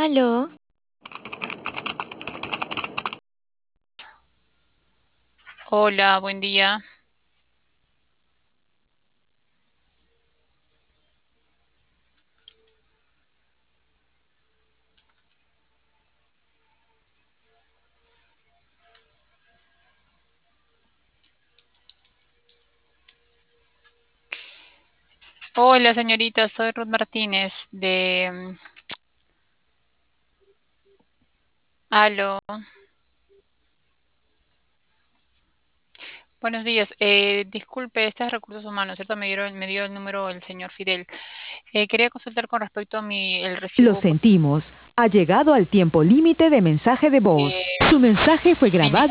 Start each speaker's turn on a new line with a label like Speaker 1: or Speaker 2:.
Speaker 1: Aló,
Speaker 2: Hola, buen día. Hola, señorita, soy Ruth Martínez de... Aló, buenos días. Disculpe, este es Recursos Humanos, ¿cierto? Me dio el número el señor Fidel. Quería consultar con respecto a el
Speaker 3: Lo
Speaker 2: recibo
Speaker 3: sentimos. Ha llegado al tiempo límite de mensaje de voz.
Speaker 2: eh,
Speaker 3: Su mensaje fue grabado.